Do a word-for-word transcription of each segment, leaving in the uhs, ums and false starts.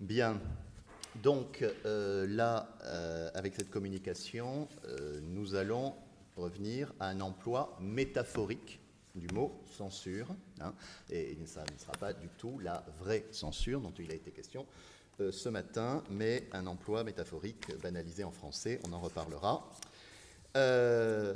Bien. Donc euh, là, euh, avec cette communication, euh, nous allons revenir à un emploi métaphorique du mot censure, hein, et ça ne sera pas du tout la vraie censure dont il a été question euh, ce matin, mais un emploi métaphorique banalisé en français, on en reparlera. Euh,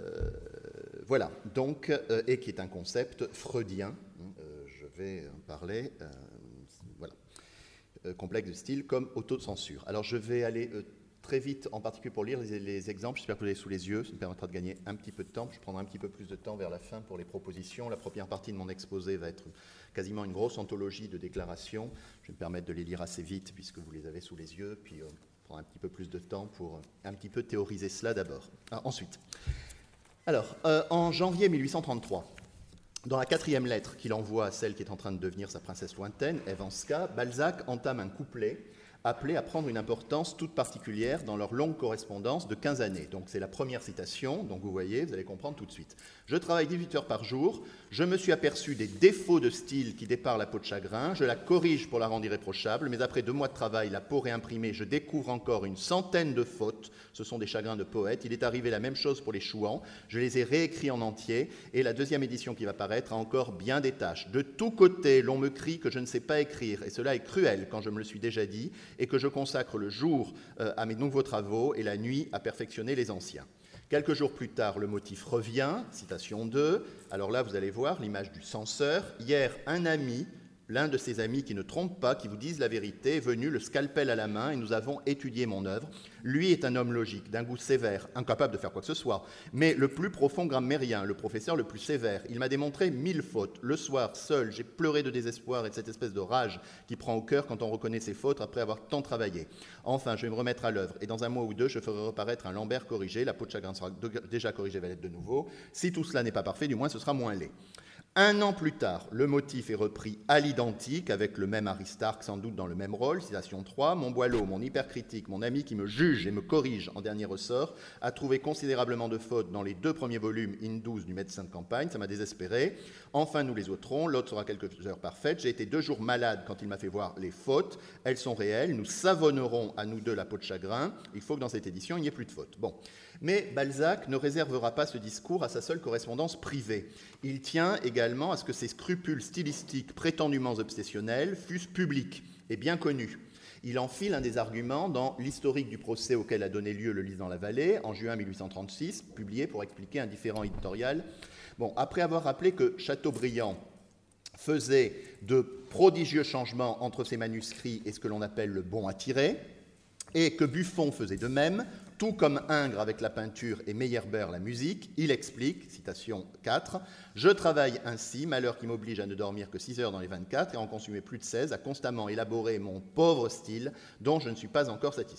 voilà, donc, euh, et qui est un concept freudien, euh, je vais en parler, euh, voilà, euh, complexe de style comme autocensure. Alors je vais aller euh, très vite, en particulier pour lire les, les exemples, j'espère que vous les avez sous les yeux, ça me permettra de gagner un petit peu de temps, je prendrai un petit peu plus de temps vers la fin pour les propositions. La première partie de mon exposé va être quasiment une grosse anthologie de déclarations, je vais me permettre de les lire assez vite puisque vous les avez sous les yeux, puis euh, prendre un petit peu plus de temps pour un petit peu théoriser cela d'abord. Ah, ensuite, alors, euh, en janvier mille huit cent trente-trois, dans la quatrième lettre qu'il envoie à celle qui est en train de devenir sa princesse lointaine, Ève Anska, Balzac entame un couplet appelé à prendre une importance toute particulière dans leur longue correspondance de quinze années. Donc c'est la première citation, donc vous voyez, vous allez comprendre tout de suite. « Je travaille dix-huit heures par jour, je me suis aperçu des défauts de style qui déparent la peau de chagrin, je la corrige pour la rendre irréprochable, mais après deux mois de travail, la peau réimprimée, je découvre encore une centaine de fautes, ce sont des chagrins de poète. Il est arrivé la même chose pour les chouans, je les ai réécrits en entier, et la deuxième édition qui va paraître a encore bien des tâches. De tous côtés, l'on me crie que je ne sais pas écrire, et cela est cruel quand je me le suis déjà dit, et que je consacre le jour euh, à mes nouveaux travaux et la nuit à perfectionner les anciens. » Quelques jours plus tard, le motif revient, citation deux. Alors là, vous allez voir l'image du censeur. « Hier, un ami, l'un de ces amis qui ne trompe pas, qui vous disent la vérité, est venu le scalpel à la main et nous avons étudié mon œuvre. Lui est un homme logique, d'un goût sévère, incapable de faire quoi que ce soit, mais le plus profond grammairien, le professeur le plus sévère. Il m'a démontré mille fautes. Le soir, seul, j'ai pleuré de désespoir et de cette espèce de rage qui prend au cœur quand on reconnaît ses fautes après avoir tant travaillé. Enfin, je vais me remettre à l'œuvre et dans un mois ou deux, je ferai reparaître un Lambert corrigé. La peau de chagrin sera déjà corrigée, va l'être de nouveau. Si tout cela n'est pas parfait, du moins ce sera moins laid. » Un an plus tard, le motif est repris à l'identique, avec le même Aristarque sans doute dans le même rôle, citation trois, « Mon Boileau, mon hypercritique, mon ami qui me juge et me corrige en dernier ressort, a trouvé considérablement de fautes dans les deux premiers volumes in douze du médecin de campagne, ça m'a désespéré. Enfin, nous les ôterons, l'autre sera quelques heures parfaite. J'ai été deux jours malade quand il m'a fait voir les fautes, elles sont réelles, nous savonnerons à nous deux la peau de chagrin, il faut que dans cette édition, il n'y ait plus de fautes. » Bon. Mais Balzac ne réservera pas ce discours à sa seule correspondance privée. Il tient également à ce que ses scrupules stylistiques prétendument obsessionnels fussent publics et bien connus. Il enfile un des arguments dans l'historique du procès auquel a donné lieu le Lys dans la vallée, en juin mille huit cent trente-six, publié pour expliquer un différend éditorial. Bon, après avoir rappelé que Chateaubriand faisait de prodigieux changements entre ses manuscrits et ce que l'on appelle le bon à tirer, et que Buffon faisait de même, tout comme Ingres avec la peinture et Meyerbeer la musique, il explique, citation quatre, « Je travaille ainsi, malheur qui m'oblige à ne dormir que six heures dans les vingt-quatre et à en consumer plus de seize, à constamment élaborer mon pauvre style dont je ne suis pas encore satisfait. »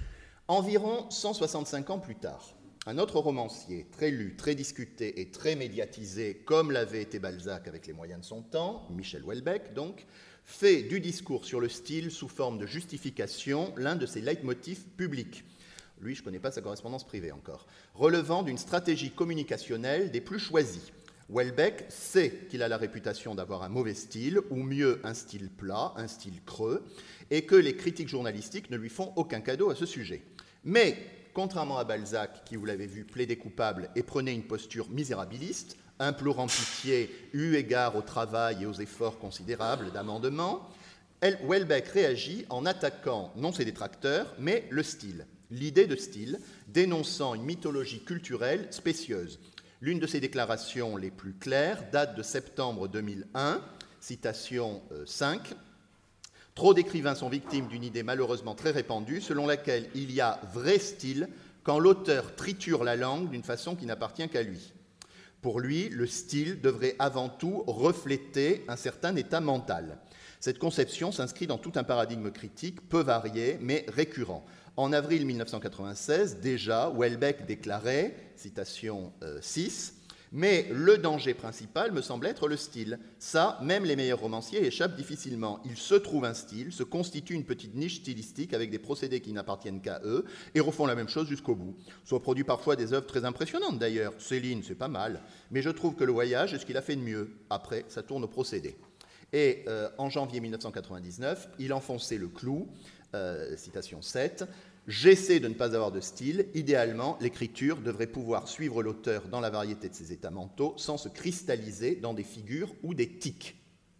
Environ cent soixante-cinq ans plus tard, un autre romancier, très lu, très discuté et très médiatisé, comme l'avait été Balzac avec les moyens de son temps, Michel Houellebecq donc, fait du discours sur le style sous forme de justification l'un de ses leitmotifs publics. Lui, je ne connais pas sa correspondance privée encore, relevant d'une stratégie communicationnelle des plus choisies. Houellebecq sait qu'il a la réputation d'avoir un mauvais style, ou mieux un style plat, un style creux, et que les critiques journalistiques ne lui font aucun cadeau à ce sujet. Mais, contrairement à Balzac, qui, vous l'avez vu, plaidait coupable et prenait une posture misérabiliste, implorant pitié eu égard au travail et aux efforts considérables d'amendement, Houellebecq réagit en attaquant non ses détracteurs, mais le style. L'idée de style, dénonçant une mythologie culturelle spécieuse. L'une de ses déclarations les plus claires date de septembre deux mille un, citation cinq. « Trop d'écrivains sont victimes d'une idée malheureusement très répandue, selon laquelle il y a vrai style quand l'auteur triture la langue d'une façon qui n'appartient qu'à lui. Pour lui, le style devrait avant tout refléter un certain état mental. Cette conception s'inscrit dans tout un paradigme critique peu varié, mais récurrent. En avril mille neuf cent quatre-vingt-seize, déjà, Houellebecq déclarait, citation euh, six, « Mais le danger principal me semble être le style. Ça, même les meilleurs romanciers échappent difficilement. Il se trouve un style, se constitue une petite niche stylistique avec des procédés qui n'appartiennent qu'à eux et refont la même chose jusqu'au bout. Soit produit parfois des œuvres très impressionnantes d'ailleurs. Céline, c'est pas mal. Mais je trouve que Le Voyage est ce qu'il a fait de mieux. Après, ça tourne au procédé. » Et euh, en janvier mille neuf cent quatre-vingt-dix-neuf, il enfonçait le clou, euh, citation sept, « J'essaie de ne pas avoir de style. Idéalement, l'écriture devrait pouvoir suivre l'auteur dans la variété de ses états mentaux sans se cristalliser dans des figures ou des tics. »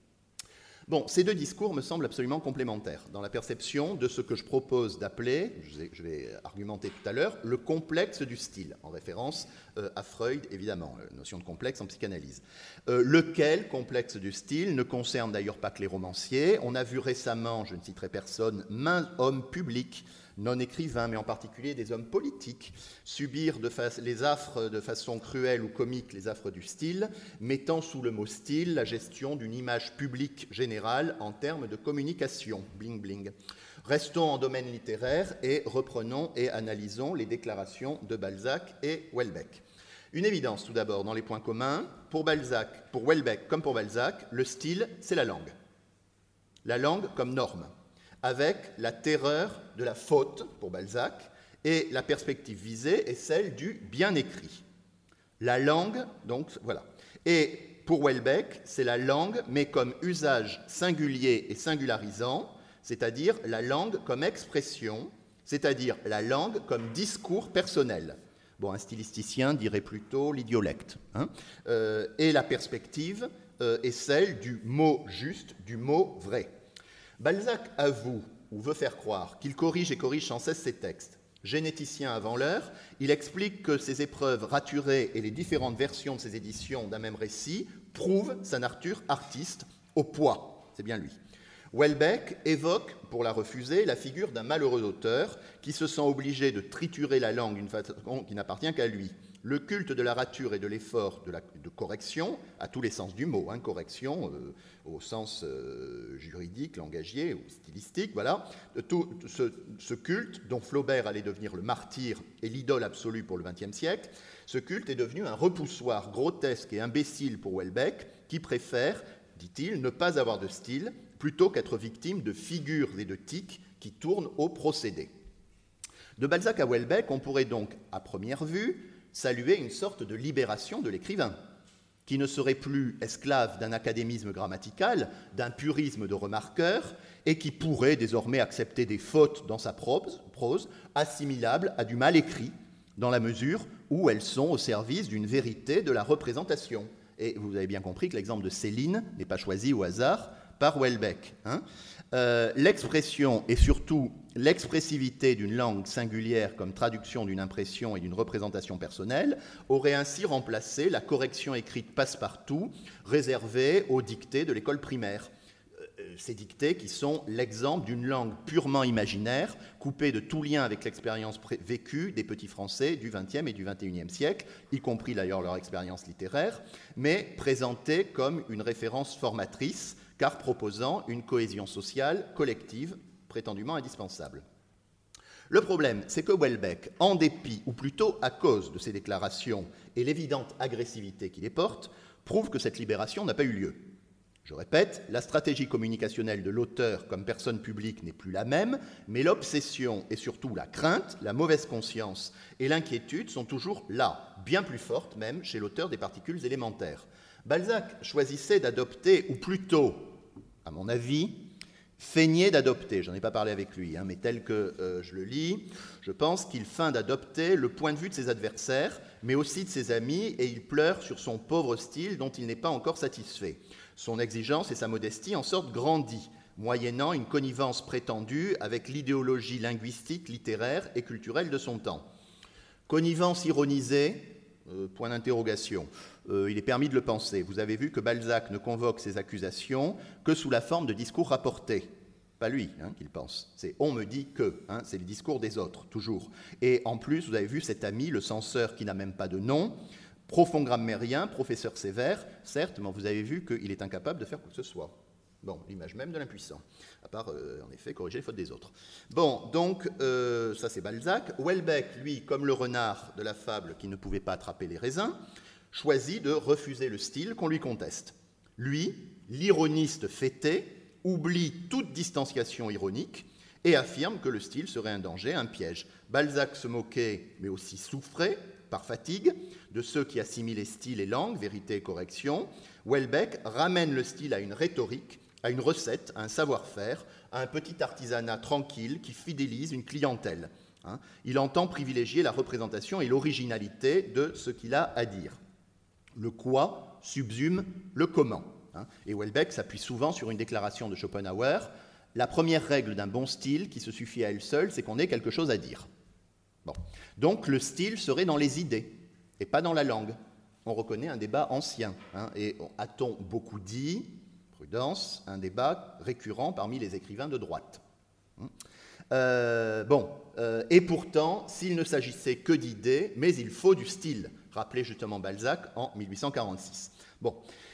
Bon, ces deux discours me semblent absolument complémentaires dans la perception de ce que je propose d'appeler, je vais argumenter tout à l'heure, le complexe du style, en référence euh, à Freud, évidemment, la notion de complexe en psychanalyse. Euh, lequel complexe du style ne concerne d'ailleurs pas que les romanciers. On a vu récemment, je ne citerai personne, maints hommes publics, non écrivains, mais en particulier des hommes politiques, subir de fa- les affres de façon cruelle ou comique, les affres du style, mettant sous le mot style la gestion d'une image publique générale en termes de communication. Bling bling. Restons en domaine littéraire et reprenons et analysons les déclarations de Balzac et Houellebecq. Une évidence tout d'abord dans les points communs. Pour Balzac, pour Houellebecq comme pour Balzac, le style, c'est la langue. La langue comme norme, avec la terreur de la faute, pour Balzac, et la perspective visée est celle du bien écrit. La langue, donc, voilà. Et pour Houellebecq, c'est la langue, mais comme usage singulier et singularisant, c'est-à-dire la langue comme expression, c'est-à-dire la langue comme discours personnel. Bon, un stylisticien dirait plutôt l'idiolecte. Hein, euh, et la perspective euh, est celle du mot juste, du mot vrai. Balzac avoue, ou veut faire croire, qu'il corrige et corrige sans cesse ses textes. Généticien avant l'heure, il explique que ses épreuves raturées et les différentes versions de ses éditions d'un même récit prouvent sa nature artiste au poids. C'est bien lui. Houellebecq évoque, pour la refuser, la figure d'un malheureux auteur qui se sent obligé de triturer la langue d'une façon qui n'appartient qu'à lui. Le culte de la rature et de l'effort de, la, de correction, à tous les sens du mot, hein, correction euh, au sens euh, juridique, langagier ou stylistique, voilà, tout ce, ce culte dont Flaubert allait devenir le martyr et l'idole absolue pour le vingtième siècle, ce culte est devenu un repoussoir grotesque et imbécile pour Houellebecq, qui préfère, dit-il, ne pas avoir de style, plutôt qu'être victime de figures et de tics qui tournent au procédé. De Balzac à Houellebecq, on pourrait donc, à première vue, saluer une sorte de libération de l'écrivain, qui ne serait plus esclave d'un académisme grammatical, d'un purisme de remarqueur, et qui pourrait désormais accepter des fautes dans sa prose, prose assimilables à du mal écrit, dans la mesure où elles sont au service d'une vérité de la représentation. Et vous avez bien compris que l'exemple de Céline n'est pas choisi au hasard par Houellebecq. Hein. Euh, l'expression et surtout l'expressivité d'une langue singulière comme traduction d'une impression et d'une représentation personnelle aurait ainsi remplacé la correction écrite passe-partout réservée aux dictées de l'école primaire. Euh, ces dictées qui sont l'exemple d'une langue purement imaginaire, coupée de tout lien avec l'expérience vécue des petits Français du vingtième et du vingt et unième siècle, y compris d'ailleurs leur expérience littéraire, mais présentée comme une référence formatrice, car proposant une cohésion sociale collective prétendument indispensable. Le problème, c'est que Houellebecq, en dépit, ou plutôt à cause de ses déclarations et l'évidente agressivité qui les porte, prouve que cette libération n'a pas eu lieu. Je répète, la stratégie communicationnelle de l'auteur comme personne publique n'est plus la même, mais l'obsession et surtout la crainte, la mauvaise conscience et l'inquiétude sont toujours là, bien plus fortes même chez l'auteur des particules élémentaires. Balzac choisissait d'adopter, ou plutôt, à mon avis, feignait d'adopter, j'en ai pas parlé avec lui, hein, mais tel que euh, je le lis, je pense qu'il feint d'adopter le point de vue de ses adversaires, mais aussi de ses amis, et il pleure sur son pauvre style dont il n'est pas encore satisfait. Son exigence et sa modestie en sortent grandis, moyennant une connivence prétendue avec l'idéologie linguistique, littéraire et culturelle de son temps. Connivence ironisée, euh, point d'interrogation. Euh, il est permis de le penser. Vous avez vu que Balzac ne convoque ses accusations que sous la forme de discours rapportés. Pas lui hein, qu'il pense. C'est « on me dit que hein, », c'est le discours des autres, toujours. Et en plus, vous avez vu cet ami, le censeur qui n'a même pas de nom, profond grammairien, professeur sévère, certes, mais vous avez vu qu'il est incapable de faire quoi que ce soit. Bon, l'image même de l'impuissant, à part, euh, en effet, corriger les fautes des autres. Bon, donc, euh, ça c'est Balzac. Houellebecq, lui, comme le renard de la fable qui ne pouvait pas attraper les raisins, choisit de refuser le style qu'on lui conteste. Lui, l'ironiste fêté, oublie toute distanciation ironique et affirme que le style serait un danger, un piège. Balzac se moquait, mais aussi souffrait, par fatigue, de ceux qui assimilaient style et langue, vérité et correction. Houellebecq ramène le style à une rhétorique à une recette, à un savoir-faire, à un petit artisanat tranquille qui fidélise une clientèle. Hein. Il entend privilégier la représentation et l'originalité de ce qu'il a à dire. Le quoi subsume le comment. Hein. Et Houellebecq s'appuie souvent sur une déclaration de Schopenhauer. La première règle d'un bon style, qui se suffit à elle seule, c'est qu'on ait quelque chose à dire. Bon. Donc le style serait dans les idées, et pas dans la langue. On reconnaît un débat ancien. Hein, et a-t-on beaucoup dit, prudence, un débat récurrent parmi les écrivains de droite. Euh, bon, euh, et pourtant, s'il ne s'agissait que d'idées, mais il faut du style, rappelait justement Balzac en mille huit cent quarante-six. Bon,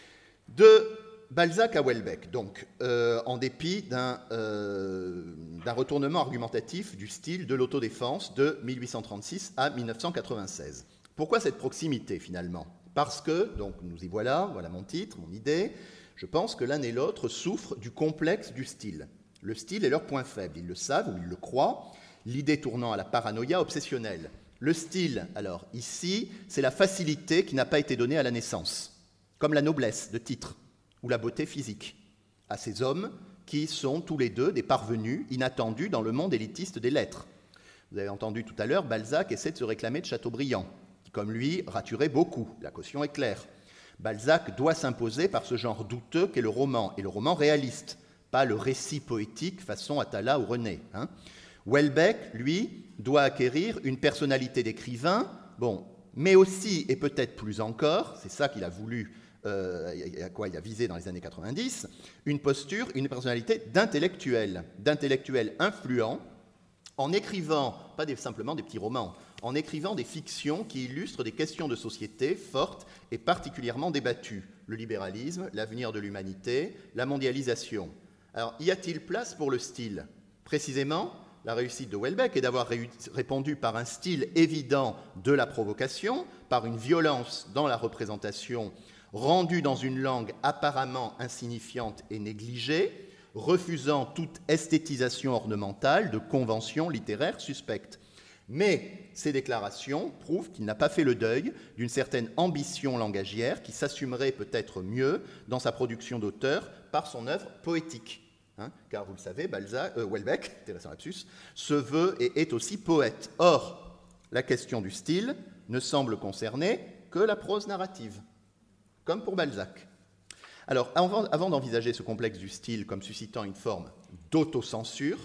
de Balzac à Houellebecq, donc, euh, en dépit d'un, euh, d'un retournement argumentatif du style de l'autodéfense de mille huit cent trente-six à mille neuf cent quatre-vingt-seize. Pourquoi cette proximité, finalement? Parce que, donc nous y voilà, voilà mon titre, mon idée, je pense que l'un et l'autre souffrent du complexe du style. Le style est leur point faible, ils le savent ou ils le croient, l'idée tournant à la paranoïa obsessionnelle. Le style, alors ici, c'est la facilité qui n'a pas été donnée à la naissance, comme la noblesse de titre ou la beauté physique, à ces hommes qui sont tous les deux des parvenus inattendus dans le monde élitiste des lettres. Vous avez entendu tout à l'heure, Balzac essaie de se réclamer de Chateaubriand, qui, comme lui, raturait beaucoup, la caution est claire. Balzac doit s'imposer par ce genre douteux qu'est le roman, et le roman réaliste, pas le récit poétique façon Atala ou René. Hein. Houellebecq, lui, doit acquérir une personnalité d'écrivain, bon, mais aussi, et peut-être plus encore, c'est ça qu'il a voulu, euh, à quoi il a visé dans les années quatre-vingt-dix, une posture, une personnalité d'intellectuel, d'intellectuel influent, en écrivant, pas des, simplement des petits romans, en écrivant des fictions qui illustrent des questions de société fortes et particulièrement débattues. Le libéralisme, l'avenir de l'humanité, la mondialisation. Alors, y a-t-il place pour le style? Précisément, la réussite de Houellebecq est d'avoir ré- répondu par un style évident de la provocation, par une violence dans la représentation rendue dans une langue apparemment insignifiante et négligée, refusant toute esthétisation ornementale de conventions littéraires suspectes. Mais ces déclarations prouvent qu'il n'a pas fait le deuil d'une certaine ambition langagière qui s'assumerait peut-être mieux dans sa production d'auteur par son œuvre poétique. Hein, car vous le savez, Balzac, euh, Houellebecq, intéressant lapsus, se veut et est aussi poète. Or, la question du style ne semble concerner que la prose narrative, comme pour Balzac. Alors, avant, avant d'envisager ce complexe du style comme suscitant une forme d'autocensure,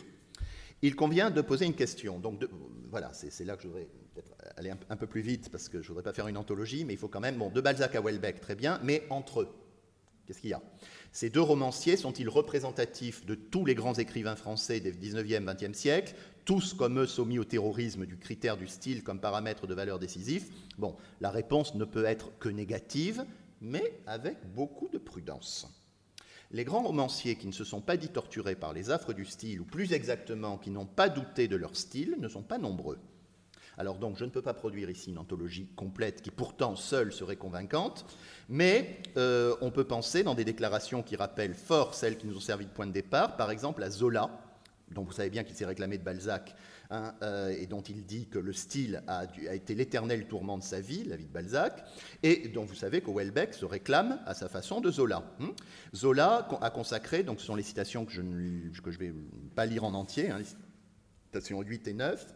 il convient de poser une question. Donc, de, voilà, c'est, c'est là que je voudrais peut-être aller un, un peu plus vite, parce que je ne voudrais pas faire une anthologie, mais il faut quand même, bon, de Balzac à Houellebecq, très bien, mais entre eux, qu'est-ce qu'il y a? Ces deux romanciers sont-ils représentatifs de tous les grands écrivains français des dix-neuvième, vingtième siècle, tous comme eux soumis au terrorisme du critère du style comme paramètre de valeur décisif? Bon, la réponse ne peut être que négative, mais avec beaucoup de prudence. Les grands romanciers qui ne se sont pas dit torturés par les affres du style, ou plus exactement qui n'ont pas douté de leur style, ne sont pas nombreux. Alors donc, je ne peux pas produire ici une anthologie complète qui pourtant seule serait convaincante, mais euh, on peut penser dans des déclarations qui rappellent fort celles qui nous ont servi de point de départ, par exemple à Zola, dont vous savez bien qu'il s'est réclamé de Balzac, hein, euh, et dont il dit que le style a, dû, a été l'éternel tourment de sa vie, la vie de Balzac, et dont vous savez que Houellebecq se réclame à sa façon de Zola. Hein. Zola a consacré, donc ce sont les citations que je ne que je vais pas lire en entier, hein, les citations huit et neuf,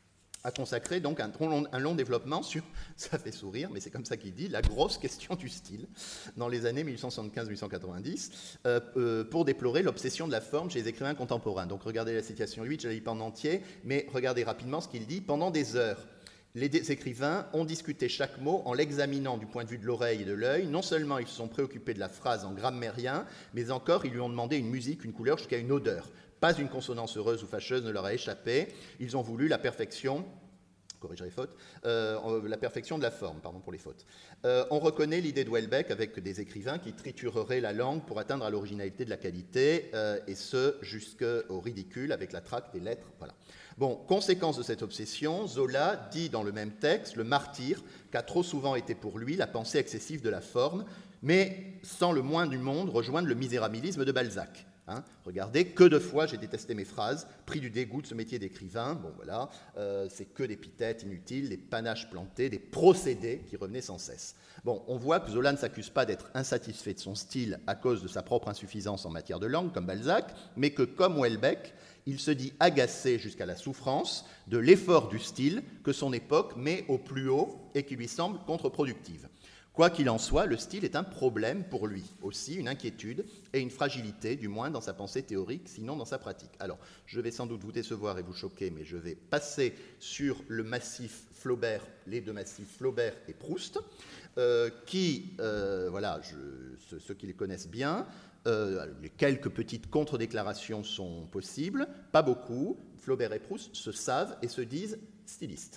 a consacré donc un long, un long développement sur, ça fait sourire, mais c'est comme ça qu'il dit, la grosse question du style, dans les années mille huit cent soixante-quinze à mille huit cent quatre-vingt-dix, euh, euh, pour déplorer l'obsession de la forme chez les écrivains contemporains. Donc regardez la citation huit, je la lis pas en entier, mais regardez rapidement ce qu'il dit. Pendant des heures, les écrivains ont discuté chaque mot en l'examinant du point de vue de l'oreille et de l'œil. Non seulement ils se sont préoccupés de la phrase en grammairien, mais encore ils lui ont demandé une musique, une couleur, jusqu'à une odeur. Pas une consonance heureuse ou fâcheuse ne leur a échappé. Ils ont voulu la perfection, corriger les fautes, euh, la perfection de la forme, pardon pour les fautes. Euh, on reconnaît l'idée de Houellebecq avec des écrivains qui tritureraient la langue pour atteindre à l'originalité de la qualité, euh, et ce, jusqu'au ridicule, avec la traque des lettres. Voilà. Bon, conséquence de cette obsession, Zola dit dans le même texte le martyre qu'a trop souvent été pour lui la pensée excessive de la forme, mais sans le moins du monde rejoindre le misérabilisme de Balzac. Hein, regardez, que de fois j'ai détesté mes phrases, pris du dégoût de ce métier d'écrivain. Bon, voilà, euh, c'est que des épithètes inutiles, des panaches plantés, des procédés qui revenaient sans cesse. Bon, on voit que Zola ne s'accuse pas d'être insatisfait de son style à cause de sa propre insuffisance en matière de langue, comme Balzac, mais que, comme Houellebecq, il se dit agacé jusqu'à la souffrance de l'effort du style que son époque met au plus haut et qui lui semble contre-productive. Quoi qu'il en soit, le style est un problème pour lui, aussi une inquiétude et une fragilité, du moins dans sa pensée théorique, sinon dans sa pratique. Alors, je vais sans doute vous décevoir et vous choquer, mais je vais passer sur le massif Flaubert, les deux massifs Flaubert et Proust, euh, qui, euh, voilà, je, ceux, ceux qui les connaissent bien, euh, les quelques petites contre-déclarations sont possibles, pas beaucoup. Flaubert et Proust se savent et se disent stylistes.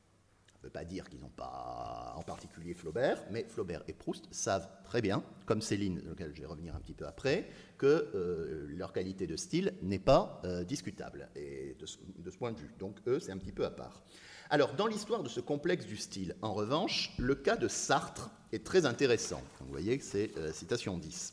Ça ne veut pas dire qu'ils n'ont pas en particulier Flaubert, mais Flaubert et Proust savent très bien, comme Céline, sur laquelle je vais revenir un petit peu après, que euh, leur qualité de style n'est pas euh, discutable, et de ce, de ce point de vue. Donc eux, c'est un petit peu à part. Alors, dans l'histoire de ce complexe du style, en revanche, le cas de Sartre est très intéressant. Vous voyez que c'est euh, citation dix.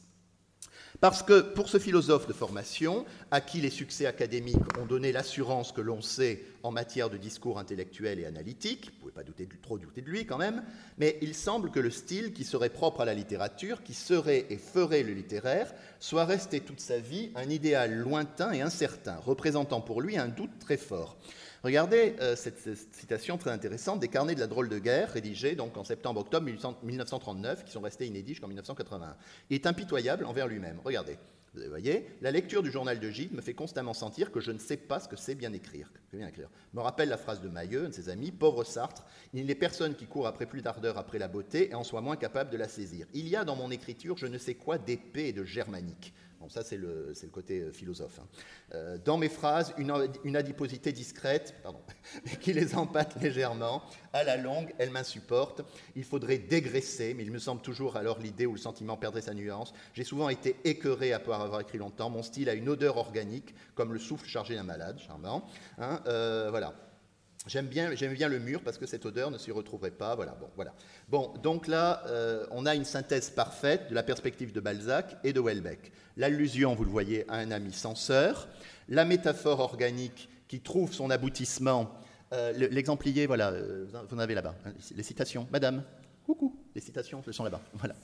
Parce que pour ce philosophe de formation, à qui les succès académiques ont donné l'assurance que l'on sait en matière de discours intellectuel et analytique, vous ne pouvez pas douter de, trop douter de lui quand même, mais il semble que le style qui serait propre à la littérature, qui serait et ferait le littéraire, soit resté toute sa vie un idéal lointain et incertain, représentant pour lui un doute très fort. Regardez euh, cette, cette citation très intéressante des carnets de la drôle de guerre, rédigés donc en septembre-octobre mille neuf cent trente-neuf, qui sont restés inédits jusqu'en mille neuf cent quatre-vingt-un. Il est impitoyable envers lui-même. Regardez, vous voyez, la lecture du journal de Gide me fait constamment sentir que je ne sais pas ce que c'est bien écrire. Que bien écrire. Me rappelle la phrase de Mailleux, un de ses amis, pauvre Sartre, il n'est personne qui court après plus d'ardeur après la beauté et en soit moins capable de la saisir. Il y a dans mon écriture je ne sais quoi d'épais et de germanique. Bon, ça, c'est le, c'est le côté euh, philosophe. Hein. Euh, dans mes phrases, une, une adiposité discrète, pardon, mais qui les empâte légèrement. À la longue, elle m'insupporte. Il faudrait dégraisser, mais il me semble toujours alors l'idée où le sentiment perdrait sa nuance. J'ai souvent été écœuré après avoir écrit longtemps. Mon style a une odeur organique, comme le souffle chargé d'un malade, charmant. Hein, euh, voilà. J'aime bien, j'aime bien le mur parce que cette odeur ne s'y retrouverait pas. Voilà, bon, voilà. Bon, donc là, euh, on a une synthèse parfaite de la perspective de Balzac et de Houellebecq. L'allusion, vous le voyez, à un ami censeur. La métaphore organique qui trouve son aboutissement. Euh, l'exemplier, voilà, euh, vous en avez là-bas. Les citations. Madame, coucou. Les citations, elles sont là-bas. Voilà.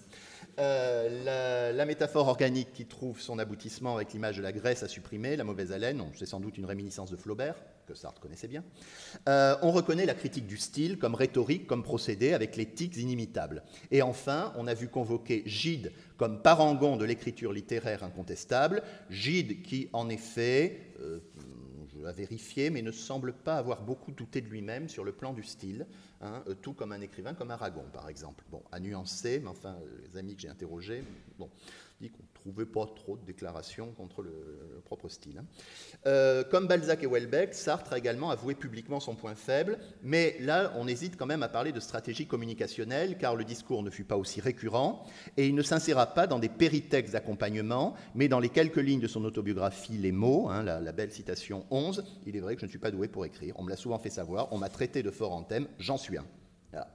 Euh, la, la métaphore organique qui trouve son aboutissement avec l'image de la graisse à supprimer, la mauvaise haleine, c'est sans doute une réminiscence de Flaubert, que Sartre connaissait bien. Euh, on reconnaît la critique du style comme rhétorique, comme procédé, avec les tics inimitables. Et enfin, on a vu convoquer Gide comme parangon de l'écriture littéraire incontestable, Gide qui, en effet, euh, je l'ai vérifié, mais ne semble pas avoir beaucoup douté de lui-même sur le plan du style, hein, tout comme un écrivain comme Aragon, par exemple. Bon, à nuancer, mais enfin, les amis que j'ai interrogés, bon, dit qu'on ne trouvait pas trop de déclarations contre le, le propre style. Hein. Euh, comme Balzac et Houellebecq, Sartre a également avoué publiquement son point faible, mais là, on hésite quand même à parler de stratégie communicationnelle, car le discours ne fut pas aussi récurrent, et il ne s'insérera pas dans des péritextes d'accompagnement, mais dans les quelques lignes de son autobiographie, Les mots, hein, la, la belle citation onze, il est vrai que je ne suis pas doué pour écrire, on me l'a souvent fait savoir, on m'a traité de fort en thème, j'en suis un. Voilà.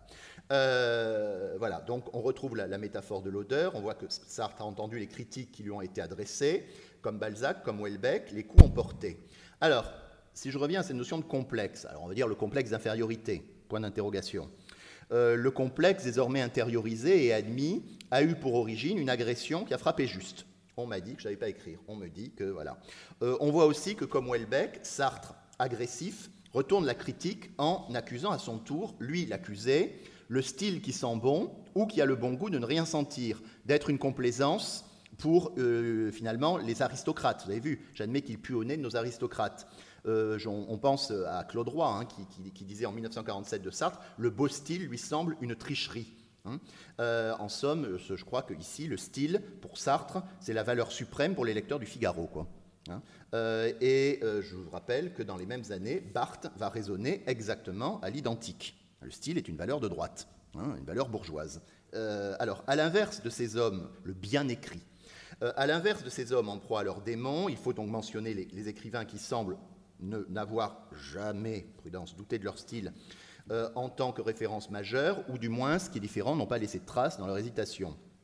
Euh, voilà, donc on retrouve la, la métaphore de l'odeur, on voit que Sartre a entendu les critiques qui lui ont été adressées, comme Balzac, comme Houellebecq, les coups ont porté. Alors, si je reviens à cette notion de complexe, alors on va dire le complexe d'infériorité, point d'interrogation. Euh, le complexe désormais intériorisé et admis a eu pour origine une agression qui a frappé juste. On m'a dit que je ne savais pas écrire, on me dit que voilà. Euh, on voit aussi que comme Houellebecq, Sartre, agressif, retourne la critique en accusant à son tour, lui l'accusé, le style qui sent bon ou qui a le bon goût de ne rien sentir, d'être une complaisance pour, euh, finalement, les aristocrates. Vous avez vu, j'admets qu'il pue au nez de nos aristocrates. Euh, on, on pense à Claude Roy, hein, qui, qui, qui disait en mille neuf cent quarante-sept de Sartre, le beau style lui semble une tricherie. Hein. Euh, en somme, je crois qu'ici, le style, pour Sartre, c'est la valeur suprême pour les lecteurs du Figaro, quoi. Hein. Euh, et euh, je vous rappelle que dans les mêmes années, Barthes va raisonner exactement à l'identique. Le style est une valeur de droite, hein, une valeur bourgeoise. Euh, alors, à l'inverse de ces hommes, le bien écrit, euh, à l'inverse de ces hommes en proie à leurs démons, il faut donc mentionner les, les écrivains qui semblent ne, n'avoir jamais, prudence, douté de leur style euh, en tant que référence majeure, ou du moins, ce qui est différent, n'ont pas laissé de traces dans leur hésitation.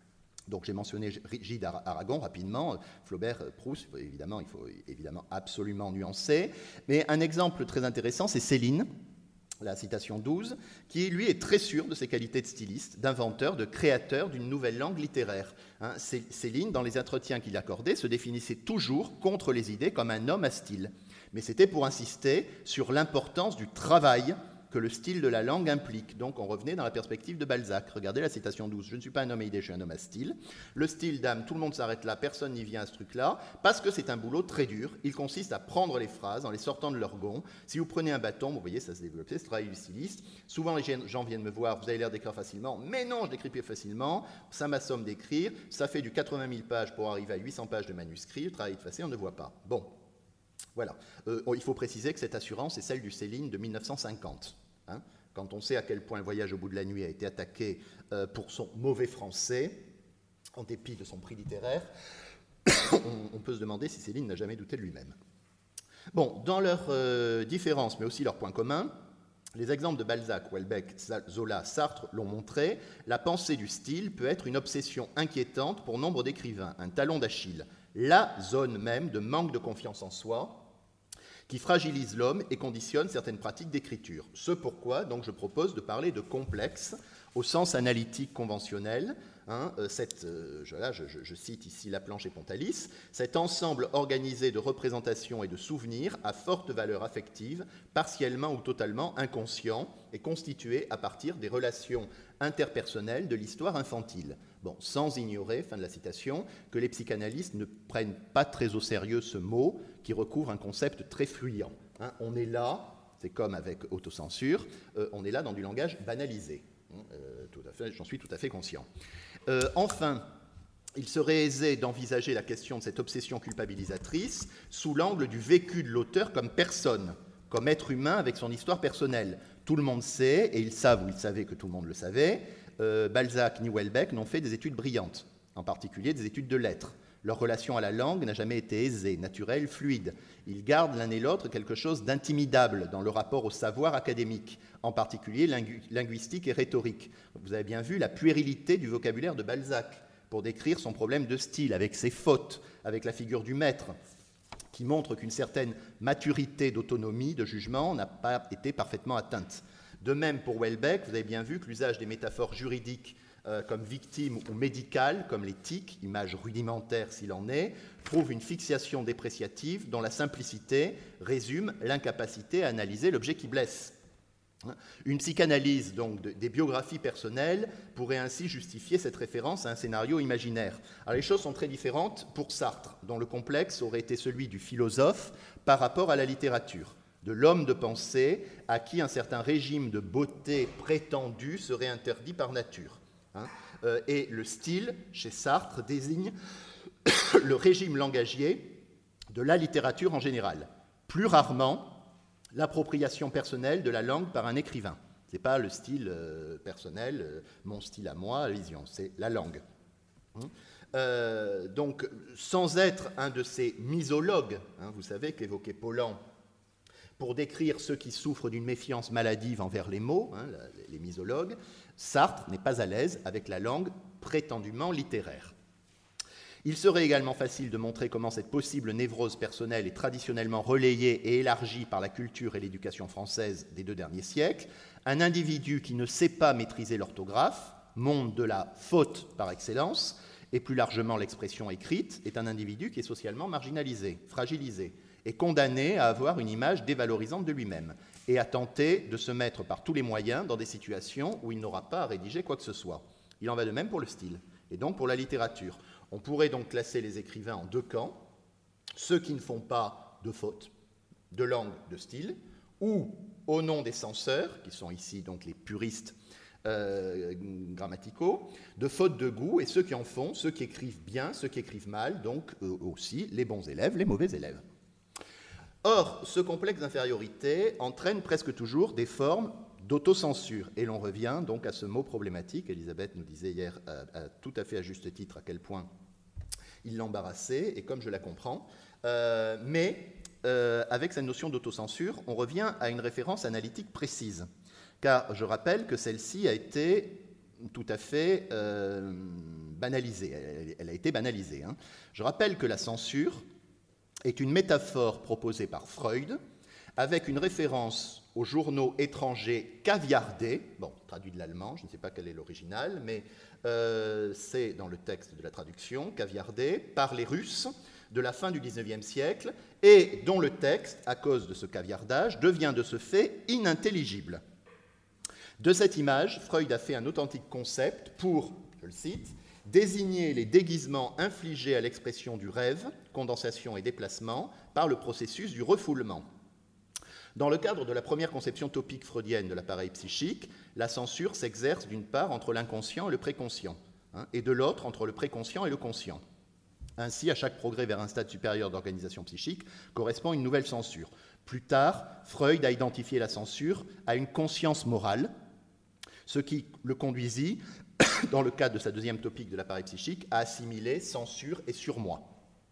Donc j'ai mentionné Gide Aragon rapidement, Flaubert, Proust, évidemment, il faut évidemment absolument nuancer. Mais un exemple très intéressant, c'est Céline, la citation douze, qui lui est très sûr de ses qualités de styliste, d'inventeur, de créateur d'une nouvelle langue littéraire. Hein, Céline, dans les entretiens qu'il accordait, se définissait toujours contre les idées comme un homme à style. Mais c'était pour insister sur l'importance du travail que le style de la langue implique. Donc on revenait dans la perspective de Balzac. Regardez la citation douze. Je ne suis pas un homme à idée, je suis un homme à style. Le style d'âme, tout le monde s'arrête là, personne n'y vient à ce truc-là, parce que c'est un boulot très dur. Il consiste à prendre les phrases en les sortant de leur gond. Si vous prenez un bâton, vous voyez, ça se développe, c'est ce travail du styliste. Souvent les gens viennent me voir, vous avez l'air d'écrire facilement, mais non, je n'écris plus facilement, ça m'assomme d'écrire, ça fait du quatre-vingt mille pages pour arriver à huit cents pages de manuscrit, le travail effacé, on ne voit pas. Bon, voilà. Euh, il faut préciser que cette assurance est celle du Céline de mille neuf cent cinquante. Hein. Quand on sait à quel point Le Voyage au bout de la nuit a été attaqué euh, pour son mauvais français, en dépit de son prix littéraire, on, on peut se demander si Céline n'a jamais douté de lui-même. Bon, dans leurs euh, différences, mais aussi leurs points communs, les exemples de Balzac, Houellebecq, Zola, Sartre l'ont montré, la pensée du style peut être une obsession inquiétante pour nombre d'écrivains, un talon d'Achille, la zone même de manque de confiance en soi, qui fragilise l'homme et conditionne certaines pratiques d'écriture. Ce pourquoi, donc, je propose de parler de complexe au sens analytique conventionnel. Hein, cette, euh, je, là, je, je cite ici Laplanche et Pontalis, cet ensemble organisé de représentations et de souvenirs à forte valeur affective, partiellement ou totalement inconscient, et constitué à partir des relations interpersonnelles de l'histoire infantile. Bon, sans ignorer, fin de la citation, que les psychanalystes ne prennent pas très au sérieux ce mot qui recouvre un concept très fuyant. Hein, on est là, c'est comme avec autocensure, euh, on est là dans du langage banalisé. Euh, tout à fait, j'en suis tout à fait conscient. Euh, enfin, il serait aisé d'envisager la question de cette obsession culpabilisatrice sous l'angle du vécu de l'auteur comme personne, comme être humain avec son histoire personnelle. Tout le monde sait, et ils savent ou ils savaient que tout le monde le savait, euh, Balzac ni Houellebecq n'ont fait des études brillantes, en particulier des études de lettres. Leur relation à la langue n'a jamais été aisée, naturelle, fluide. Ils gardent l'un et l'autre quelque chose d'intimidable dans le rapport au savoir académique, en particulier lingu- linguistique et rhétorique. Vous avez bien vu la puérilité du vocabulaire de Balzac pour décrire son problème de style, avec ses fautes, avec la figure du maître, qui montre qu'une certaine maturité d'autonomie, de jugement, n'a pas été parfaitement atteinte. De même pour Houellebecq, vous avez bien vu que l'usage des métaphores juridiques Euh, comme victime ou médicale, comme les tics, image rudimentaire s'il en est, prouve une fixation dépréciative dont la simplicité résume l'incapacité à analyser l'objet qui blesse. Une psychanalyse donc de, des biographies personnelles pourrait ainsi justifier cette référence à un scénario imaginaire. Alors les choses sont très différentes pour Sartre, dont le complexe aurait été celui du philosophe par rapport à la littérature, de l'homme de pensée à qui un certain régime de beauté prétendu serait interdit par nature. Hein, euh, et le style, chez Sartre, désigne le régime langagier de la littérature en général. Plus rarement, l'appropriation personnelle de la langue par un écrivain. Ce n'est pas le style euh, personnel, euh, mon style à moi, la vision, c'est la langue. Hein, euh, donc, sans être un de ces misologues, hein, vous savez qu'évoquait Paulan, pour décrire ceux qui souffrent d'une méfiance maladive envers les mots, hein, les misologues, Sartre n'est pas à l'aise avec la langue prétendument littéraire. Il serait également facile de montrer comment cette possible névrose personnelle est traditionnellement relayée et élargie par la culture et l'éducation française des deux derniers siècles. Un individu qui ne sait pas maîtriser l'orthographe, monde de la faute par excellence, et plus largement l'expression écrite, est un individu qui est socialement marginalisé, fragilisé, et condamné à avoir une image dévalorisante de lui-même, et à tenter de se mettre par tous les moyens dans des situations où il n'aura pas à rédiger quoi que ce soit. Il en va de même pour le style, et donc pour la littérature. On pourrait donc classer les écrivains en deux camps, ceux qui ne font pas de faute, de langue, de style, ou au nom des censeurs, qui sont ici donc les puristes euh, grammaticaux, de faute de goût, et ceux qui en font, ceux qui écrivent bien, ceux qui écrivent mal, donc eux aussi les bons élèves, les mauvais élèves. Or, ce complexe d'infériorité entraîne presque toujours des formes d'autocensure. Et l'on revient donc à ce mot problématique. Elisabeth nous disait hier, à, à, tout à fait à juste titre, à quel point il l'embarrassait, et comme je la comprends. Euh, mais euh, avec cette notion d'autocensure, on revient à une référence analytique précise. Car je rappelle que celle-ci a été tout à fait euh, banalisée, elle, elle a été banalisée. Hein. Je rappelle que la censure est une métaphore proposée par Freud, avec une référence aux journaux étrangers caviardés, bon, traduit de l'allemand, je ne sais pas quel est l'original, mais euh, c'est dans le texte de la traduction, caviardés par les Russes de la fin du dix-neuvième siècle, et dont le texte, à cause de ce caviardage, devient de ce fait inintelligible. De cette image, Freud a fait un authentique concept pour, je le cite, désigner les déguisements infligés à l'expression du rêve, condensation et déplacement, par le processus du refoulement. Dans le cadre de la première conception topique freudienne de l'appareil psychique, la censure s'exerce d'une part entre l'inconscient et le préconscient, hein, et de l'autre entre le préconscient et le conscient. Ainsi, à chaque progrès vers un stade supérieur d'organisation psychique correspond une nouvelle censure. Plus tard, Freud a identifié la censure à une conscience morale, ce qui le conduisit, dans le cadre de sa deuxième topique de l'appareil psychique, à assimiler censure et surmoi.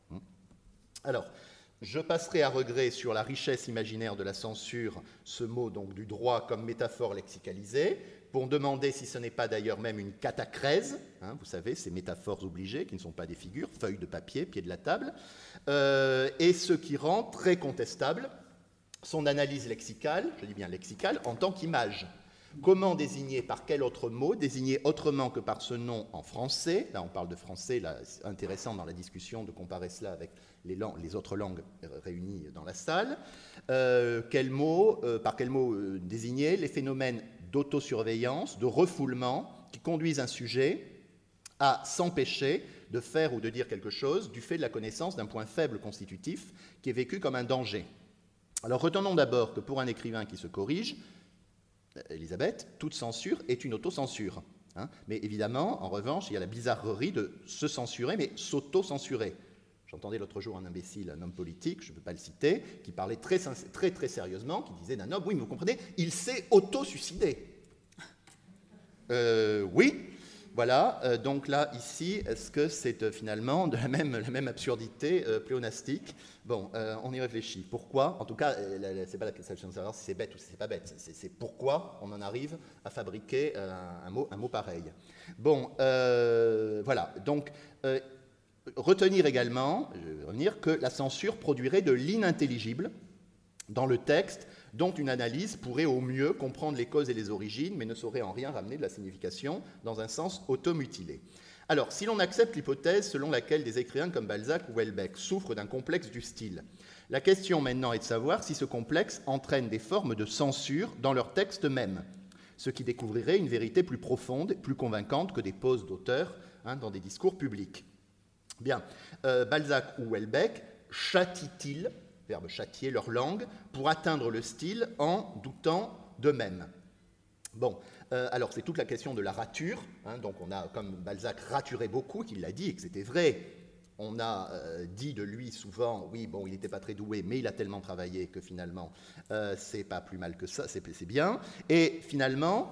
Alors, je passerai à regret sur la richesse imaginaire de la censure, ce mot donc du droit comme métaphore lexicalisée, pour demander si ce n'est pas d'ailleurs même une catacrèse, hein, vous savez, ces métaphores obligées qui ne sont pas des figures, feuilles de papier, pied de la table, euh, et ce qui rend très contestable son analyse lexicale, je dis bien lexicale, en tant qu'image. Comment désigner, par quel autre mot, désigner autrement que par ce nom en français, là on parle de français, là, c'est intéressant dans la discussion de comparer cela avec les, langues, les autres langues réunies dans la salle, euh, quel mot, euh, par quel mot euh, désigner les phénomènes d'autosurveillance, de refoulement, qui conduisent un sujet à s'empêcher de faire ou de dire quelque chose du fait de la connaissance d'un point faible constitutif qui est vécu comme un danger. Alors retenons d'abord que pour un écrivain qui se corrige, Elisabeth, toute censure est une autocensure. Hein, mais évidemment, en revanche, il y a la bizarrerie de se censurer, mais s'auto-censurer. J'entendais l'autre jour un imbécile, un homme politique, je ne peux pas le citer, qui parlait très, très, très sérieusement, qui disait d'un homme, oui, mais vous comprenez, il s'est auto-suicidé. Euh, oui, voilà, euh, donc là, ici, est-ce que c'est euh, finalement de la même, la même absurdité euh, pléonastique? Bon, euh, on y réfléchit. Pourquoi? En tout cas, euh, c'est pas la question de savoir si c'est bête ou si c'est pas bête. C'est, c'est pourquoi on en arrive à fabriquer euh, un, mot, un mot pareil. Bon, euh, voilà. Donc, euh, retenir également, je vais revenir, que la censure produirait de l'inintelligible dans le texte, dont une analyse pourrait au mieux comprendre les causes et les origines, mais ne saurait en rien ramener de la signification dans un sens automutilé. Alors, si l'on accepte l'hypothèse selon laquelle des écrivains comme Balzac ou Houellebecq souffrent d'un complexe du style, la question maintenant est de savoir si ce complexe entraîne des formes de censure dans leur texte même, ce qui découvrirait une vérité plus profonde, plus convaincante que des poses d'auteurs hein, dans des discours publics. Bien, euh, Balzac ou Houellebecq châtient-ils, verbe châtier, leur langue, pour atteindre le style en doutant d'eux-mêmes? Bon, euh, alors c'est toute la question de la rature, hein, donc on a, comme Balzac raturait beaucoup, qu'il l'a dit et que c'était vrai, on a euh, dit de lui souvent, oui, bon, il n'était pas très doué, mais il a tellement travaillé que finalement, euh, c'est pas plus mal que ça, c'est, c'est bien, et finalement,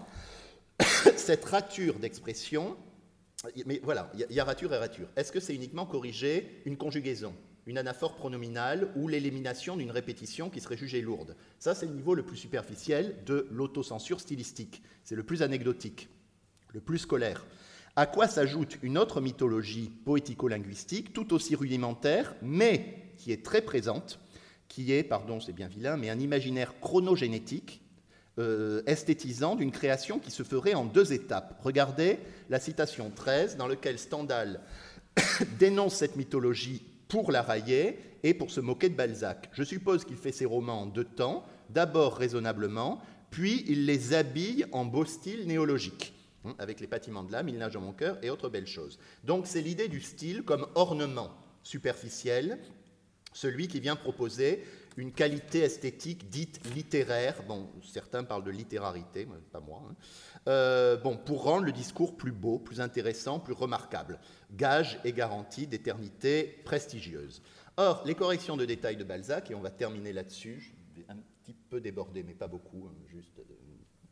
cette rature d'expression, mais voilà, il y, y a rature et rature, est-ce que c'est uniquement corriger une conjugaison, une anaphore pronominale ou l'élimination d'une répétition qui serait jugée lourde? Ça, c'est le niveau le plus superficiel de l'autocensure stylistique. C'est le plus anecdotique, le plus scolaire. À quoi s'ajoute une autre mythologie poético-linguistique, tout aussi rudimentaire, mais qui est très présente, qui est, pardon, c'est bien vilain, mais un imaginaire chronogénétique, euh, esthétisant d'une création qui se ferait en deux étapes. Regardez la citation treize, dans laquelle Stendhal dénonce cette mythologie pour la railler et pour se moquer de Balzac. Je suppose qu'il fait ses romans en deux temps, d'abord raisonnablement, puis il les habille en beau style néologique, hein, avec les pâtiments de l'âme, il nage dans mon cœur et autres belles choses. Donc c'est l'idée du style comme ornement superficiel, celui qui vient proposer une qualité esthétique dite littéraire, bon, certains parlent de littérarité, pas moi, hein, euh, bon, pour rendre le discours plus beau, plus intéressant, plus remarquable, gage et garantie d'éternité prestigieuse. Or, les corrections de détails de Balzac, et on va terminer là-dessus, je vais un petit peu déborder, mais pas beaucoup, hein, juste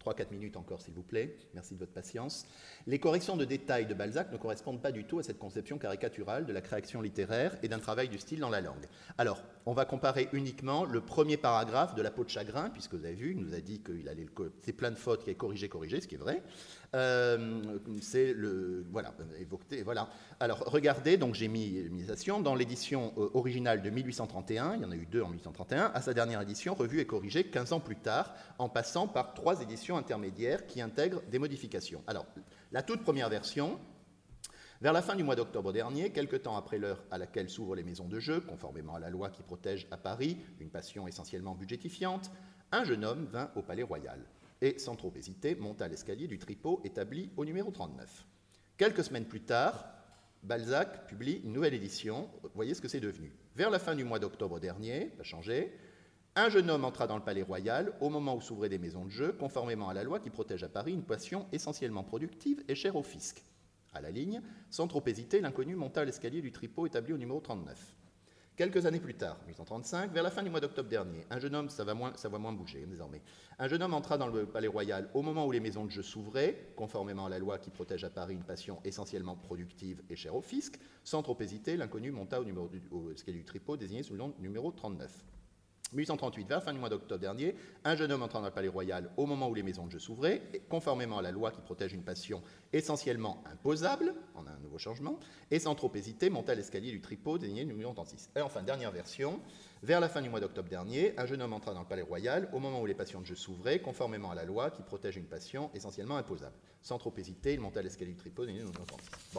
trois à quatre minutes encore, s'il vous plaît. Merci de votre patience. Les corrections de détails de Balzac ne correspondent pas du tout à cette conception caricaturale de la création littéraire et d'un travail du style dans la langue. Alors, on va comparer uniquement le premier paragraphe de La peau de chagrin, puisque vous avez vu, il nous a dit qu'il allait le... c'est plein de fautes, qu'il est corrigé, corrigé, ce qui est vrai. Euh, c'est le... Voilà, évoqué, voilà. Alors, regardez, donc j'ai mis l'élimination dans l'édition euh, originale de mille huit cent trente et un, il y en a eu deux en mille huit cent trente et un, à sa dernière édition, revue et corrigée quinze ans plus tard, en passant par trois éditions intermédiaires qui intègrent des modifications. Alors, la toute première version, vers la fin du mois d'octobre dernier, quelque temps après l'heure à laquelle s'ouvrent les maisons de jeu, conformément à la loi qui protège à Paris une passion essentiellement budgétifiante, un jeune homme vint au Palais Royal et, sans trop hésiter, monta l'escalier du tripot établi au numéro trente-neuf. Quelques semaines plus tard, Balzac publie une nouvelle édition. Vous voyez ce que c'est devenu. Vers la fin du mois d'octobre dernier, pas changé, un jeune homme entra dans le Palais Royal au moment où s'ouvraient des maisons de jeu, conformément à la loi qui protège à Paris une passion essentiellement productive et chère au fisc. À la ligne, sans trop hésiter, l'inconnu monta l'escalier du tripot établi au numéro trente-neuf. Quelques années plus tard, mille huit cent trente-cinq, vers la fin du mois d'octobre dernier, un jeune homme, ça va moins, ça va moins bouger désormais, un jeune homme entra dans le Palais Royal au moment où les maisons de jeu s'ouvraient, conformément à la loi qui protège à Paris une passion essentiellement productive et chère au fisc. Sans trop hésiter, l'inconnu monta au, numéro du, au escalier du tripot désigné sous le nom numéro trente-neuf. mille huit cent trente-huit, vers la fin du mois d'octobre dernier, un jeune homme entra dans le Palais Royal au moment où les maisons de jeu s'ouvraient, et conformément à la loi qui protège une passion essentiellement imposable, on a un nouveau changement, et sans trop hésiter, monta l'escalier du tripot désigné numéro trente-six. Et enfin, dernière version, vers la fin du mois d'octobre dernier, un jeune homme entra dans le Palais Royal au moment où les passions de jeu s'ouvraient, conformément à la loi qui protège une passion essentiellement imposable. Sans trop hésiter, il monta l'escalier du tripot désigné numéro trente-six. Bon.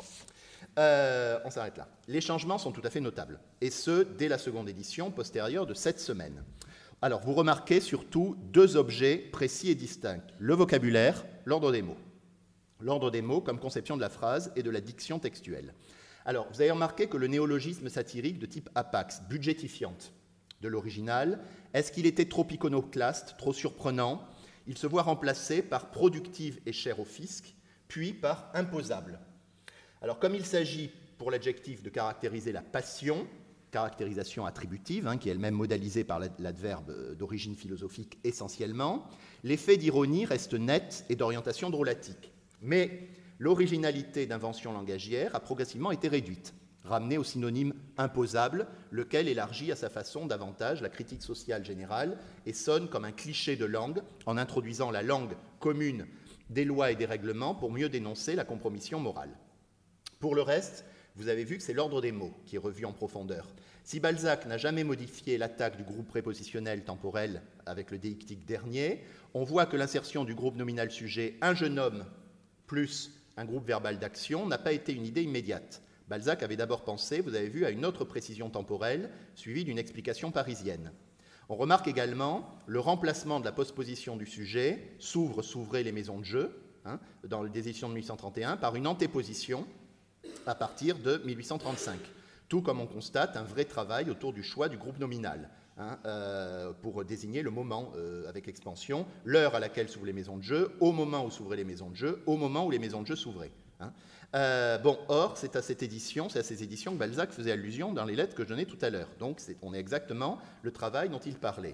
Euh, on s'arrête là. Les changements sont tout à fait notables, et ce, dès la seconde édition postérieure de cette semaine. Alors, vous remarquez surtout deux objets précis et distincts. Le vocabulaire, l'ordre des mots. L'ordre des mots comme conception de la phrase et de la diction textuelle. Alors, vous avez remarqué que le néologisme satirique de type apax, budgétifiante, de l'original, est-ce qu'il était trop iconoclaste, trop surprenant? Il se voit remplacé par productive et chère au fisc, puis par imposable. Alors, comme il s'agit, pour l'adjectif, de caractériser la passion, caractérisation attributive, hein, qui est elle-même modalisée par l'adverbe d'origine philosophique essentiellement, l'effet d'ironie reste net et d'orientation drôlatique. Mais l'originalité d'invention langagière a progressivement été réduite, ramenée au synonyme imposable, lequel élargit à sa façon davantage la critique sociale générale et sonne comme un cliché de langue en introduisant la langue commune des lois et des règlements pour mieux dénoncer la compromission morale. Pour le reste, vous avez vu que c'est l'ordre des mots qui est revu en profondeur. Si Balzac n'a jamais modifié l'attaque du groupe prépositionnel temporel avec le déictique dernier, on voit que l'insertion du groupe nominal sujet « un jeune homme » plus un groupe verbal d'action n'a pas été une idée immédiate. Balzac avait d'abord pensé, vous avez vu, à une autre précision temporelle, suivie d'une explication parisienne. On remarque également le remplacement de la postposition du sujet « s'ouvrent, s'ouvraient les maisons de jeu hein, » dans les éditions de mille huit cent trente et un par une antéposition à partir de mille huit cent trente-cinq. Tout comme on constate un vrai travail autour du choix du groupe nominal, hein, euh, pour désigner le moment euh, avec l'expansion, l'heure à laquelle s'ouvrent les maisons de jeu, au moment où s'ouvraient les maisons de jeu, au moment où les maisons de jeu s'ouvraient. Hein. Euh, bon, or, c'est à cette édition, c'est à ces éditions que Balzac faisait allusion dans les lettres que je donnais tout à l'heure. Donc, c'est, on est exactement le travail dont il parlait.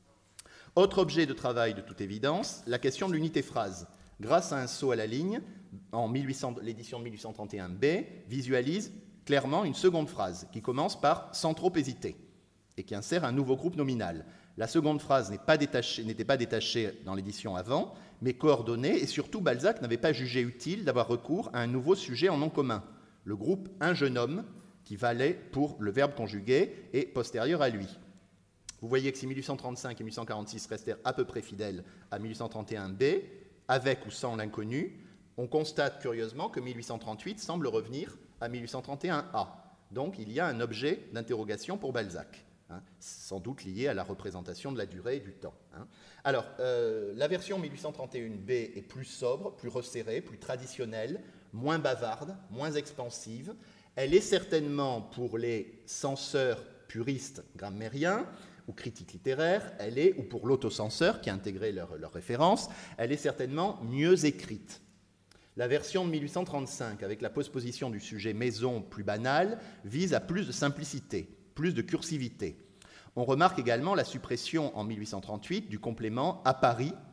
Autre objet de travail de toute évidence, la question de l'unité phrase. Grâce à un saut à la ligne, en mille huit cents, l'édition de mille huit cent trente et un B visualise clairement une seconde phrase qui commence par « sans trop hésiter » et qui insère un nouveau groupe nominal. La seconde phrase n'est pas détachée, n'était pas détachée dans l'édition avant, mais coordonnée, et surtout Balzac n'avait pas jugé utile d'avoir recours à un nouveau sujet en nom commun, le groupe « un jeune homme » qui valait pour le verbe conjugué et postérieur à lui. Vous voyez que si mille huit cent trente-cinq et mille huit cent quarante-six restèrent à peu près fidèles à mille huit cent trente et un B, avec ou sans l'inconnu, on constate curieusement que mille huit cent trente-huit semble revenir à mille huit cent trente et un A. Donc il y a un objet d'interrogation pour Balzac, hein, sans doute lié à la représentation de la durée et du temps. Hein. Alors, euh, la version mille huit cent trente et un B est plus sobre, plus resserrée, plus traditionnelle, moins bavarde, moins expansive. Elle est certainement, pour les censeurs puristes grammairiens, ou critique littéraire, elle est, ou pour l'autocenseur qui a intégré leur, leur référence, elle est certainement mieux écrite. La version de mille huit cent trente-cinq, avec la postposition du sujet maison plus banal, vise à plus de simplicité, plus de cursivité. On remarque également la suppression en mille huit cent trente-huit du complément à Paris,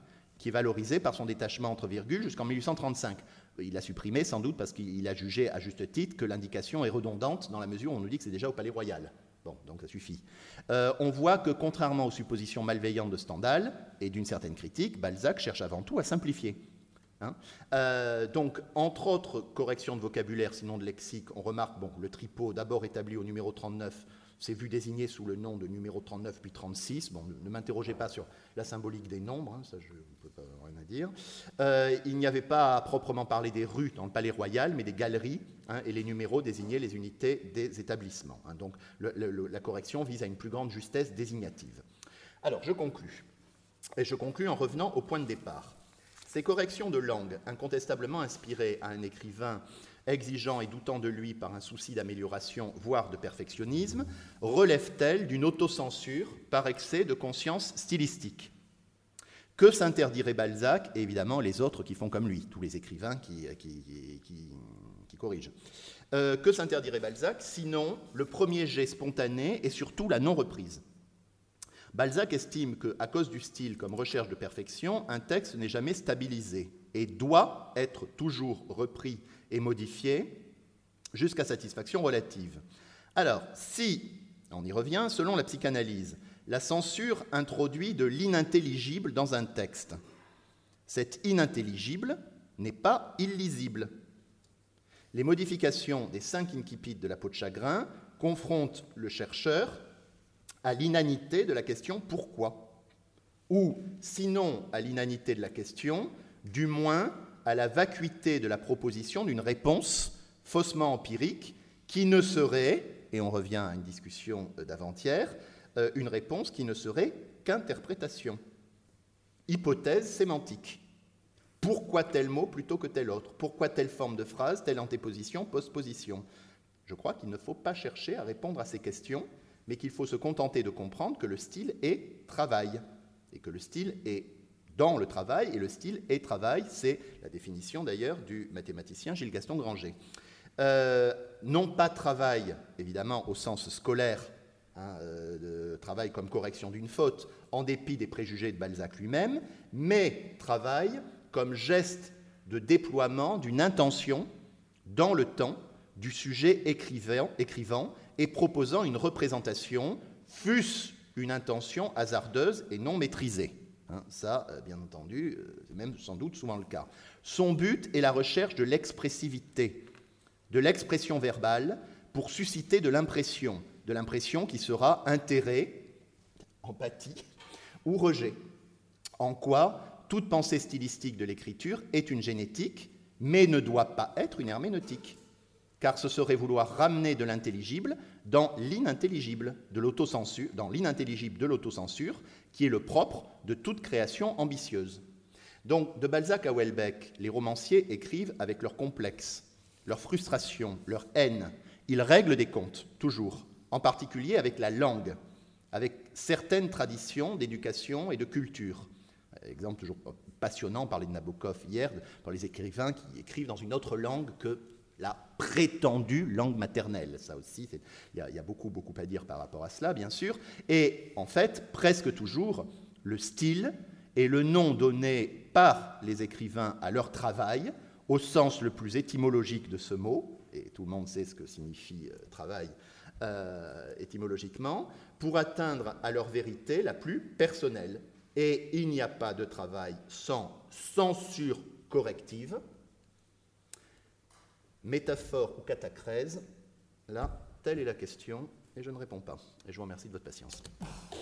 qui est valorisé par son détachement entre virgules jusqu'en mille huit cent trente-cinq. Il l'a supprimé sans doute parce qu'il a jugé à juste titre que l'indication est redondante dans la mesure où on nous dit que c'est déjà au Palais Royal. Bon, donc ça suffit. Euh, on voit que contrairement aux suppositions malveillantes de Stendhal et d'une certaine critique, Balzac cherche avant tout à simplifier. Hein euh, donc, entre autres corrections de vocabulaire, sinon de lexique, on remarque, bon, le tripot d'abord établi au numéro trente-neuf, c'est vu désigné sous le nom de numéro trente-neuf puis trente-six. Bon, ne, ne m'interrogez pas sur la symbolique des nombres, hein, ça je ne peux pas rien à dire. Euh, il n'y avait pas à proprement parler des rues dans le Palais Royal, mais des galeries, hein, et les numéros désignaient les unités des établissements. Hein. Donc le, le, la correction vise à une plus grande justesse désignative. Alors, je conclus. Et je conclus en revenant au point de départ. Ces corrections de langue, incontestablement inspirées à un écrivain exigeant et doutant de lui par un souci d'amélioration, voire de perfectionnisme, relèvent-elles d'une autocensure par excès de conscience stylistique? Que s'interdirait Balzac, et évidemment les autres qui font comme lui, tous les écrivains qui, qui, qui, qui corrigent. Euh, que s'interdirait Balzac, sinon le premier jet spontané et surtout la non-reprise? Balzac estime qu'à cause du style comme recherche de perfection, un texte n'est jamais stabilisé et doit être toujours repris et modifié jusqu'à satisfaction relative. Alors, si, on y revient, selon la psychanalyse, la censure introduit de l'inintelligible dans un texte, cet inintelligible n'est pas illisible. Les modifications des cinq incipits de la peau de chagrin confrontent le chercheur à l'inanité de la question « pourquoi ?» ou, sinon à l'inanité de la question, du moins à la vacuité de la proposition d'une réponse faussement empirique qui ne serait, et on revient à une discussion d'avant-hier, euh, une réponse qui ne serait qu'interprétation, hypothèse sémantique. Pourquoi tel mot plutôt que tel autre? Pourquoi telle forme de phrase, telle antéposition, postposition? Je crois qu'il ne faut pas chercher à répondre à ces questions, mais qu'il faut se contenter de comprendre que le style est travail, et que le style est dans le travail, et le style est travail, c'est la définition d'ailleurs du mathématicien Gilles Gaston Granger. Euh, non pas travail, évidemment, au sens scolaire, hein, euh, de travail comme correction d'une faute, en dépit des préjugés de Balzac lui-même, mais travail comme geste de déploiement d'une intention dans le temps du sujet écrivant, écrivant et proposant une représentation, fût-ce une intention hasardeuse et non maîtrisée. Hein, ça, bien entendu, c'est même sans doute souvent le cas. Son but est la recherche de l'expressivité, de l'expression verbale, pour susciter de l'impression, de l'impression qui sera intérêt, empathie ou rejet. En quoi toute pensée stylistique de l'écriture est une génétique, mais ne doit pas être une herméneutique, car ce serait vouloir ramener de l'intelligible dans l'inintelligible de l'autocensure, dans l'inintelligible de l'autocensure, qui est le propre de toute création ambitieuse. Donc, de Balzac à Houellebecq, les romanciers écrivent avec leurs complexes, leurs frustrations, leur haine. Ils règlent des comptes, toujours, en particulier avec la langue, avec certaines traditions d'éducation et de culture. Exemple toujours passionnant, on parlait de Nabokov hier, par les écrivains qui écrivent dans une autre langue que la prétendue langue maternelle. Ça aussi, il y, y a beaucoup, beaucoup à dire par rapport à cela, bien sûr. Et en fait, presque toujours, le style est le nom donné par les écrivains à leur travail, au sens le plus étymologique de ce mot, et tout le monde sait ce que signifie euh, travail euh, étymologiquement, pour atteindre à leur vérité la plus personnelle. Et il n'y a pas de travail sans censure corrective, métaphore ou catacrèse. Là, telle est la question, et je ne réponds pas. Et je vous remercie de votre patience.